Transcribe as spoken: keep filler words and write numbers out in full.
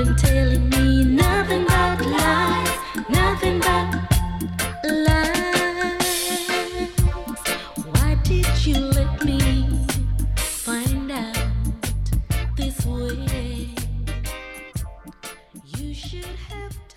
been telling me nothing but lies, nothing but lies. Why did you let me find out this way? You should have